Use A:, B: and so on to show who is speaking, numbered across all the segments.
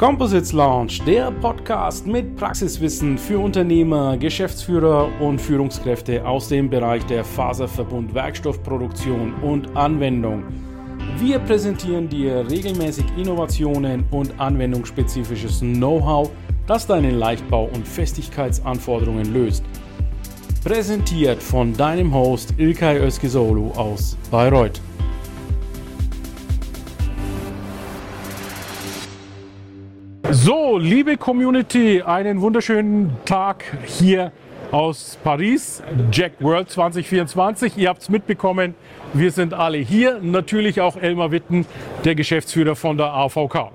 A: Composites Lounge, der Podcast mit Praxiswissen für Unternehmer, Geschäftsführer und Führungskräfte aus dem Bereich der Faserverbund-Werkstoffproduktion und Anwendung. Wir präsentieren dir regelmäßig Innovationen und anwendungsspezifisches Know-how, das deine Leichtbau- und Festigkeitsanforderungen löst. Präsentiert von deinem Host İlkay Özkizoğlu aus Bayreuth. So, liebe Community, einen wunderschönen Tag hier aus Paris, JEC World 2024. Ihr habt es mitbekommen, wir sind alle hier. Natürlich auch Elmar Witten, der Geschäftsführer von der AVK.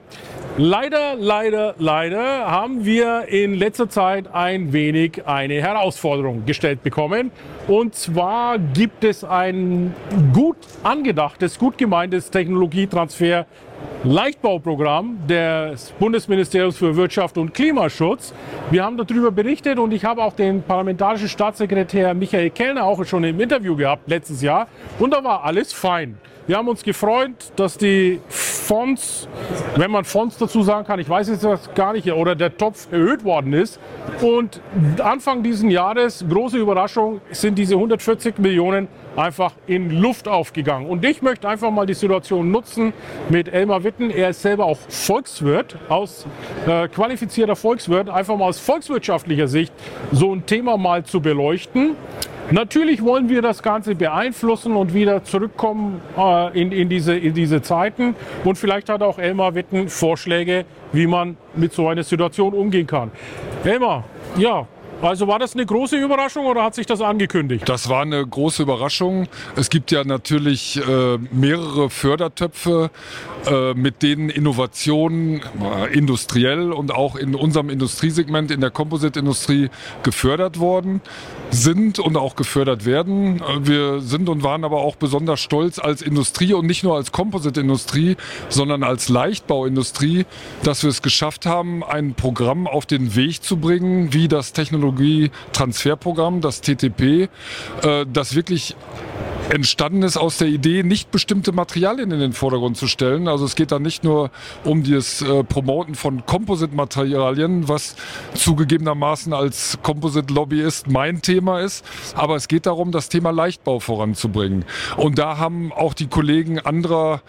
A: Leider haben wir in letzter Zeit ein wenig eine Herausforderung gestellt bekommen. Und zwar gibt es ein gut angedachtes, gut gemeintes Technologietransfer Leichtbauprogramm des Bundesministeriums für Wirtschaft und Klimaschutz. Wir haben darüber berichtet und ich habe auch den parlamentarischen Staatssekretär Michael Kellner auch schon im Interview gehabt letztes Jahr und da war alles fein. Wir haben uns gefreut, dass die Fonds, wenn man Fonds dazu sagen kann, ich weiß jetzt das gar nicht, oder der Topf erhöht worden ist. Und Anfang dieses Jahres, große Überraschung, sind diese 140 Millionen einfach in Luft aufgegangen. Und ich möchte einfach mal die Situation nutzen mit Elmar Witten. Er ist selber auch Volkswirt, qualifizierter Volkswirt, einfach mal aus volkswirtschaftlicher Sicht so ein Thema mal zu beleuchten. Natürlich wollen wir das Ganze beeinflussen und wieder zurückkommen in diese Zeiten. Und vielleicht hat auch Elmar Witten Vorschläge, wie man mit so einer Situation umgehen kann. Elmar, ja. Also war das eine große Überraschung oder hat sich das angekündigt?
B: Das war eine große Überraschung. Es gibt ja natürlich mehrere Fördertöpfe, mit denen Innovationen industriell und auch in unserem Industriesegment in der Composite-Industrie gefördert worden sind und auch gefördert werden. Wir sind und waren aber auch besonders stolz als Industrie und nicht nur als Composite-Industrie, sondern als Leichtbauindustrie, dass wir es geschafft haben, ein Programm auf den Weg zu bringen, wie das Technologietransferprogramm, das TTP, das wirklich entstanden ist aus der Idee, nicht bestimmte Materialien in den Vordergrund zu stellen. Also es geht da nicht nur um das Promoten von Composite-Materialien, was zugegebenermaßen als Composite-Lobbyist mein Thema ist, aber es geht darum, das Thema Leichtbau voranzubringen. Und da haben auch die Kollegen anderer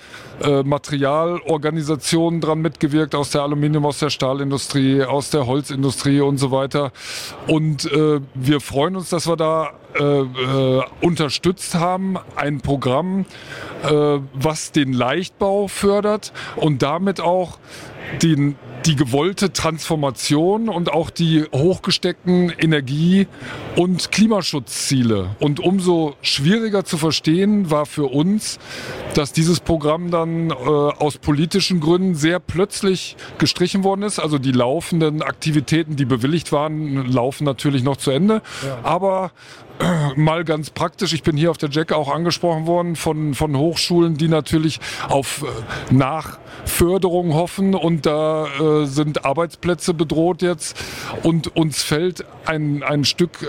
B: Materialorganisationen dran mitgewirkt, aus der Aluminium-, aus der Stahlindustrie, aus der Holzindustrie und so weiter. Und wir freuen uns, dass wir da unterstützt haben, ein Programm, was den Leichtbau fördert und damit auch die gewollte Transformation und auch die hochgesteckten Energie- und Klimaschutzziele. Und umso schwieriger zu verstehen war für uns, dass dieses Programm dann aus politischen Gründen sehr plötzlich gestrichen worden ist. Also die laufenden Aktivitäten, die bewilligt waren, laufen natürlich noch zu Ende. Ja. Aber mal ganz praktisch, ich bin hier auf der JEC auch angesprochen worden von Hochschulen, die natürlich auf Nachförderung hoffen und da sind Arbeitsplätze bedroht jetzt und uns fällt ein Stück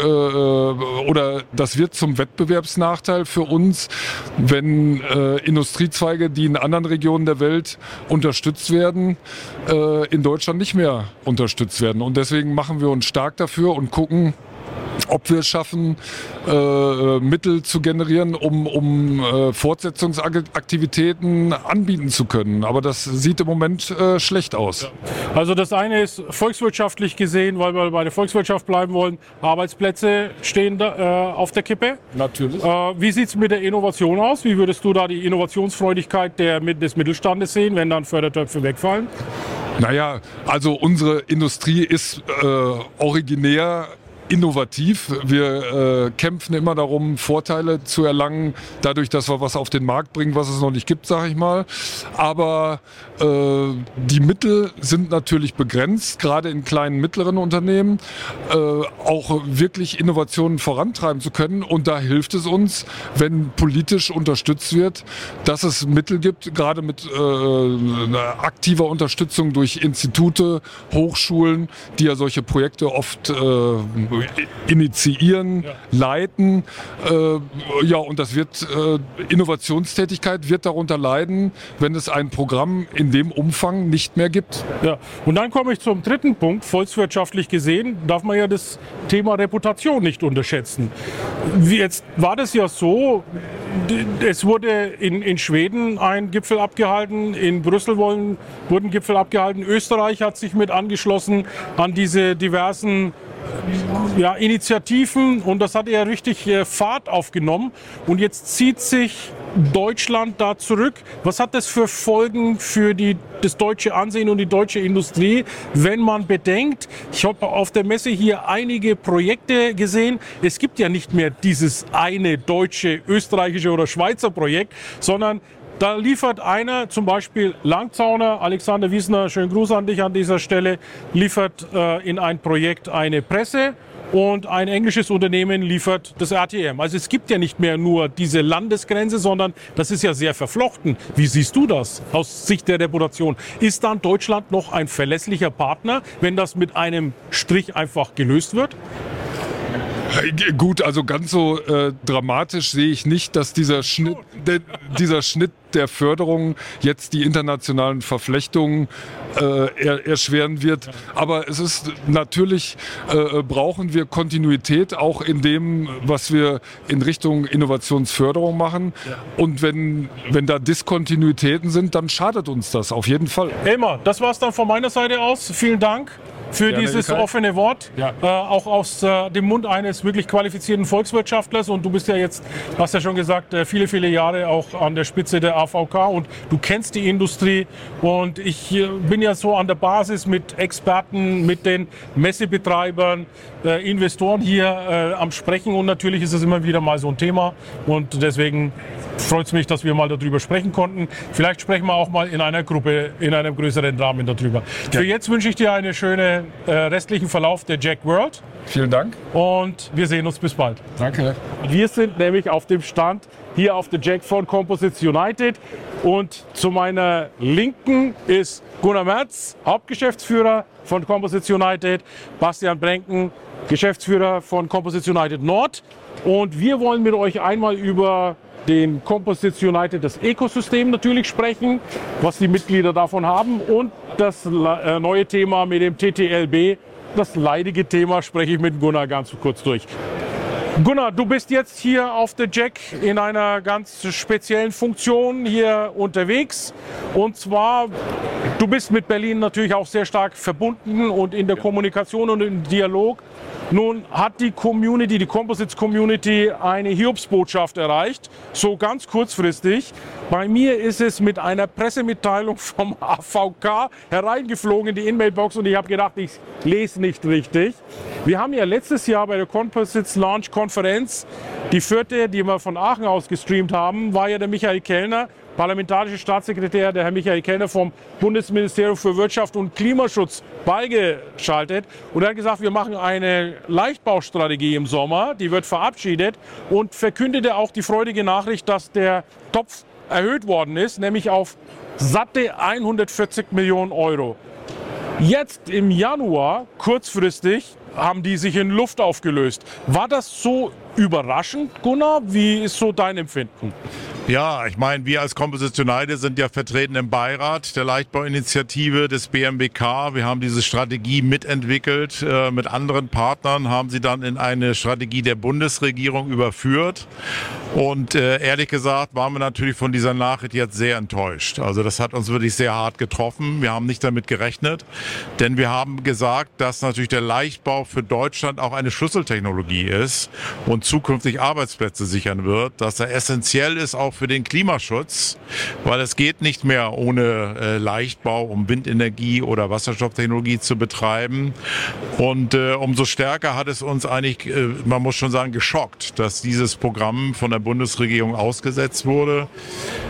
B: oder das wird zum Wettbewerbsnachteil für uns, wenn Industriezweige, die in anderen Regionen der Welt unterstützt werden, in Deutschland nicht mehr unterstützt werden und deswegen machen wir uns stark dafür und gucken, ob wir es schaffen, Mittel zu generieren, um Fortsetzungsaktivitäten anbieten zu können. Aber das sieht im Moment schlecht aus.
A: Ja. Also das eine ist volkswirtschaftlich gesehen, weil wir bei der Volkswirtschaft bleiben wollen, Arbeitsplätze stehen da, auf der Kippe.
B: Natürlich.
A: Wie sieht es mit der Innovation aus? Wie würdest du da die Innovationsfreudigkeit des Mittelstandes sehen, wenn dann Fördertöpfe wegfallen?
B: Naja, also unsere Industrie ist originär innovativ. Wir kämpfen immer darum, Vorteile zu erlangen, dadurch, dass wir was auf den Markt bringen, was es noch nicht gibt, sage ich mal. Aber die Mittel sind natürlich begrenzt, gerade in kleinen, mittleren Unternehmen, auch wirklich Innovationen vorantreiben zu können. Und da hilft es uns, wenn politisch unterstützt wird, dass es Mittel gibt, gerade mit aktiver Unterstützung durch Institute, Hochschulen, die ja solche Projekte oft initiieren, leiten. Ja, und das wird, Innovationstätigkeit wird darunter leiden, wenn es ein Programm in dem Umfang nicht mehr gibt.
A: Ja. Und dann komme ich zum dritten Punkt. Volkswirtschaftlich gesehen darf man ja das Thema Reputation nicht unterschätzen. Jetzt war das ja so, es wurde in Schweden ein Gipfel abgehalten, in Brüssel wurden Gipfel abgehalten, Österreich hat sich mit angeschlossen an diese diversen Initiativen und das hat ja richtig Fahrt aufgenommen und jetzt zieht sich Deutschland da zurück. Was hat das für Folgen für das deutsche Ansehen und die deutsche Industrie, wenn man bedenkt, ich habe auf der Messe hier einige Projekte gesehen, es gibt ja nicht mehr dieses eine deutsche, österreichische oder Schweizer Projekt, sondern da liefert einer, zum Beispiel Langzauner, Alexander Wiesner, schönen Gruß an dich an dieser Stelle, liefert in ein Projekt eine Presse und ein englisches Unternehmen liefert das RTM. Also es gibt ja nicht mehr nur diese Landesgrenze, sondern das ist ja sehr verflochten. Wie siehst du das aus Sicht der Reputation? Ist dann Deutschland noch ein verlässlicher Partner, wenn das mit einem Strich einfach gelöst wird?
B: Gut, also ganz so dramatisch sehe ich nicht, dass dieser Schnitt der Förderung jetzt die internationalen Verflechtungen erschweren wird. Aber es ist natürlich, brauchen wir Kontinuität auch in dem, was wir in Richtung Innovationsförderung machen. Ja. Und wenn da Diskontinuitäten sind, dann schadet uns das auf jeden Fall.
A: Elmar, das war es dann von meiner Seite aus. Vielen Dank für dieses offene Wort, auch aus dem Mund eines wirklich qualifizierten Volkswirtschaftlers. Und du bist ja jetzt, hast ja schon gesagt, viele, viele Jahre auch an der Spitze der AVK und du kennst die Industrie. Und ich bin ja so an der Basis mit Experten, mit den Messebetreibern, Investoren hier am Sprechen. Und natürlich ist es immer wieder mal so ein Thema. Und deswegen freut es mich, dass wir mal darüber sprechen konnten. Vielleicht sprechen wir auch mal in einer Gruppe, in einem größeren Rahmen darüber. Ja. Für jetzt wünsche ich dir einen schönen restlichen Verlauf der Jack World.
B: Vielen Dank.
A: Und wir sehen uns bis bald.
B: Danke.
A: Wir sind nämlich auf dem Stand hier auf der Jack von Composites United. Und zu meiner Linken ist Gunnar Merz, Hauptgeschäftsführer von Composites United, Bastian Brenken, Geschäftsführer von Composites United Nord. Und wir wollen mit euch einmal über den Composites United, das Ökosystem natürlich sprechen, was die Mitglieder davon haben und das neue Thema mit dem TTLB, das leidige Thema, spreche ich mit Gunnar ganz kurz durch. Gunnar, du bist jetzt hier auf der Jack in einer ganz speziellen Funktion hier unterwegs und zwar, du bist mit Berlin natürlich auch sehr stark verbunden und in der Kommunikation und im Dialog. Nun hat die Community, die Composites Community, eine Hiobsbotschaft erreicht, so ganz kurzfristig. Bei mir ist es mit einer Pressemitteilung vom AVK hereingeflogen in die In-Mail-Box und ich habe gedacht, ich lese nicht richtig. Wir haben ja letztes Jahr bei der Composites Launch Konferenz, die vierte, die wir von Aachen aus gestreamt haben, war ja der Michael Kellner, parlamentarische Staatssekretär, der Herr Michael Kellner vom Bundesministerium für Wirtschaft und Klimaschutz beigeschaltet. Und er hat gesagt, wir machen eine Leichtbaustrategie im Sommer, die wird verabschiedet und verkündete auch die freudige Nachricht, dass der Topf erhöht worden ist, nämlich auf satte 140 Millionen Euro. Jetzt im Januar, kurzfristig, haben die sich in Luft aufgelöst. War das so überraschend, Gunnar? Wie ist so dein Empfinden?
C: Ja, ich meine, wir als Composites United sind ja vertreten im Beirat der Leichtbauinitiative des BMWK. Wir haben diese Strategie mitentwickelt. Mit anderen Partnern haben sie dann in eine Strategie der Bundesregierung überführt. Und ehrlich gesagt waren wir natürlich von dieser Nachricht jetzt sehr enttäuscht. Also das hat uns wirklich sehr hart getroffen. Wir haben nicht damit gerechnet, denn wir haben gesagt, dass natürlich der Leichtbau für Deutschland auch eine Schlüsseltechnologie ist und zukünftig Arbeitsplätze sichern wird, dass er essentiell ist auch für den Klimaschutz, weil es geht nicht mehr ohne Leichtbau, um Windenergie oder Wasserstofftechnologie zu betreiben. Und umso stärker hat es uns eigentlich, man muss schon sagen, geschockt, dass dieses Programm von der Bundesregierung ausgesetzt wurde.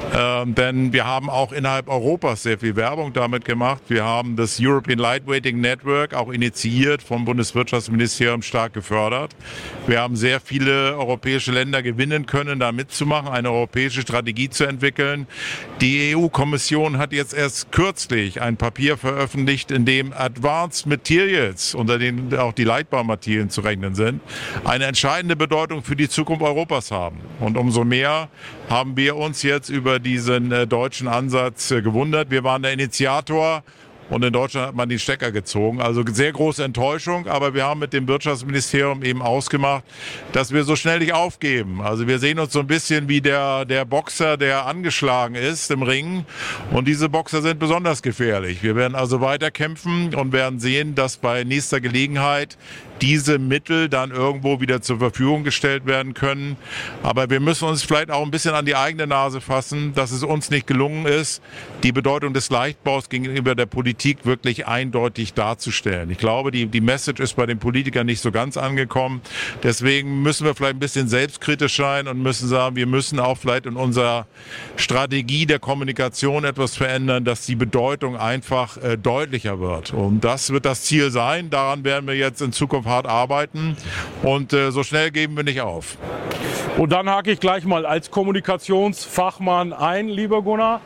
C: Denn wir haben auch innerhalb Europas sehr viel Werbung damit gemacht. Wir haben das European Lightweighting Network auch initiiert, vom Bundeswirtschaftsministerium stark gefördert. Wir haben sehr viele europäische Länder gewinnen können, da mitzumachen, eine europäische Strategie zu entwickeln. Die EU-Kommission hat jetzt erst kürzlich ein Papier veröffentlicht, in dem Advanced Materials, unter denen auch die Leichtbaumaterialien zu rechnen sind, eine entscheidende Bedeutung für die Zukunft Europas haben. Und umso mehr haben wir uns jetzt über diesen deutschen Ansatz gewundert. Wir waren der Initiator. Und in Deutschland hat man den Stecker gezogen. Also sehr große Enttäuschung. Aber wir haben mit dem Wirtschaftsministerium eben ausgemacht, dass wir so schnell nicht aufgeben. Also wir sehen uns so ein bisschen wie der Boxer, der angeschlagen ist im Ring. Und diese Boxer sind besonders gefährlich. Wir werden also weiter kämpfen und werden sehen, dass bei nächster Gelegenheit diese Mittel dann irgendwo wieder zur Verfügung gestellt werden können. Aber wir müssen uns vielleicht auch ein bisschen an die eigene Nase fassen, dass es uns nicht gelungen ist, die Bedeutung des Leichtbaus gegenüber der Politik wirklich eindeutig darzustellen. Ich glaube, die Message ist bei den Politikern nicht so ganz angekommen. Deswegen müssen wir vielleicht ein bisschen selbstkritisch sein und müssen sagen, wir müssen auch vielleicht in unserer Strategie der Kommunikation etwas verändern, dass die Bedeutung einfach deutlicher wird. Und das wird das Ziel sein. Daran werden wir jetzt in Zukunft hart arbeiten und so schnell geben wir nicht auf.
A: Und dann hake ich gleich mal als Kommunikationsfachmann ein, lieber Gunnar.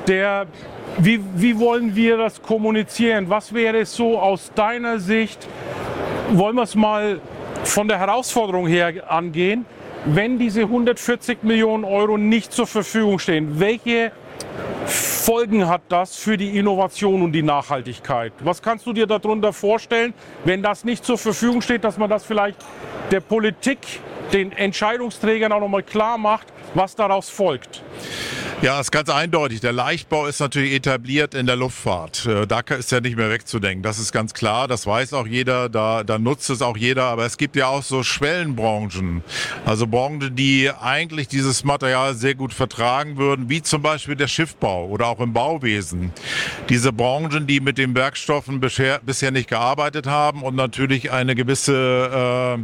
A: Wie wollen wir das kommunizieren? Was wäre es so aus deiner Sicht? Wollen wir es mal von der Herausforderung her angehen? Wenn diese 140 Millionen Euro nicht zur Verfügung stehen, welche Folgen hat das für die Innovation und die Nachhaltigkeit? Was kannst du dir darunter vorstellen, wenn das nicht zur Verfügung steht, dass man das vielleicht der Politik, den Entscheidungsträgern auch nochmal klar macht, was daraus folgt?
C: Ja, ist ganz eindeutig. Der Leichtbau ist natürlich etabliert in der Luftfahrt. Da ist ja nicht mehr wegzudenken. Das ist ganz klar. Das weiß auch jeder. Da nutzt es auch jeder. Aber es gibt ja auch so Schwellenbranchen. Also Branchen, die eigentlich dieses Material sehr gut vertragen würden, wie zum Beispiel der Schiffbau oder auch im Bauwesen. Diese Branchen, die mit den Werkstoffen bisher nicht gearbeitet haben und natürlich eine gewisse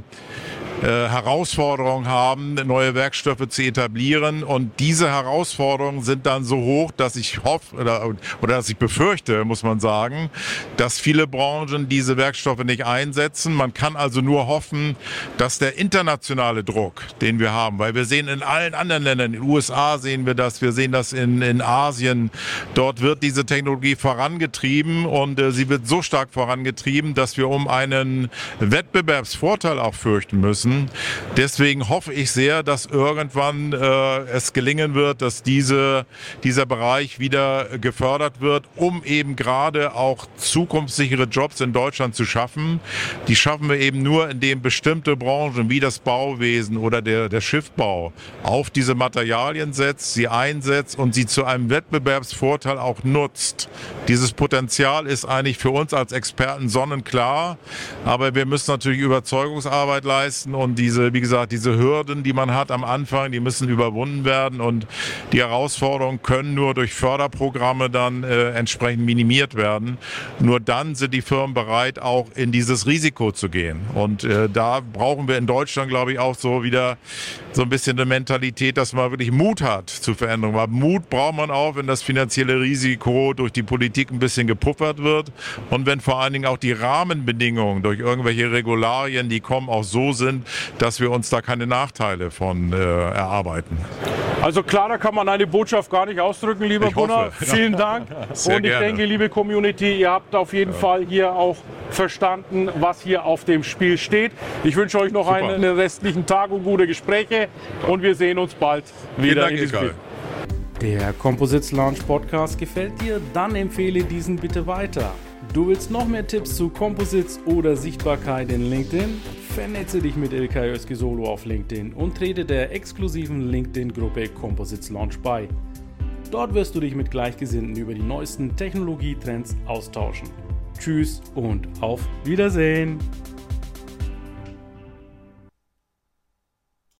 C: Herausforderungen haben, neue Werkstoffe zu etablieren. Und diese Herausforderungen sind dann so hoch, dass ich hoffe oder dass ich befürchte, muss man sagen, dass viele Branchen diese Werkstoffe nicht einsetzen. Man kann also nur hoffen, dass der internationale Druck, den wir haben, weil wir sehen in allen anderen Ländern, in den USA sehen wir sehen das in Asien, dort wird diese Technologie vorangetrieben und sie wird so stark vorangetrieben, dass wir um einen Wettbewerbsvorteil auch fürchten müssen. Deswegen hoffe ich sehr, dass irgendwann es gelingen wird, dass dieser Bereich wieder gefördert wird, um eben gerade auch zukunftssichere Jobs in Deutschland zu schaffen. Die schaffen wir eben nur, indem bestimmte Branchen wie das Bauwesen oder der Schiffbau auf diese Materialien setzt, sie einsetzt und sie zu einem Wettbewerbsvorteil auch nutzt. Dieses Potenzial ist eigentlich für uns als Experten sonnenklar, aber wir müssen natürlich Überzeugungsarbeit leisten und wie gesagt, diese Hürden, die man hat am Anfang, die müssen überwunden werden und die Herausforderungen können nur durch Förderprogramme dann entsprechend minimiert werden. Nur dann sind die Firmen bereit, auch in dieses Risiko zu gehen. Und da brauchen wir in Deutschland, glaube ich, auch so wieder so ein bisschen eine Mentalität, dass man wirklich Mut hat zu Veränderungen. Aber Mut braucht man auch, wenn das finanzielle Risiko durch die Politik ein bisschen gepuffert wird und wenn vor allen Dingen auch die Rahmenbedingungen durch irgendwelche Regularien, die kommen, auch so sind, dass wir uns da keine Nachteile von erarbeiten.
A: Also klarer kann man eine Botschaft gar nicht ausdrücken, lieber Gunnar. Vielen Dank.
C: Sehr
A: und ich
C: gerne.
A: denke, liebe Community, ihr habt auf jeden Fall hier auch verstanden, was hier auf dem Spiel steht. Ich wünsche euch noch einen restlichen Tag und gute Gespräche und wir sehen uns bald wieder in diesem Spiel. Der Composites Launch Podcast gefällt dir? Dann empfehle diesen bitte weiter. Du willst noch mehr Tipps zu Composites oder Sichtbarkeit in LinkedIn? Vernetze dich mit Ilkay Özki-Solo auf LinkedIn und trete der exklusiven LinkedIn-Gruppe Composites Launch bei. Dort wirst du dich mit Gleichgesinnten über die neuesten Technologietrends austauschen. Tschüss und auf Wiedersehen!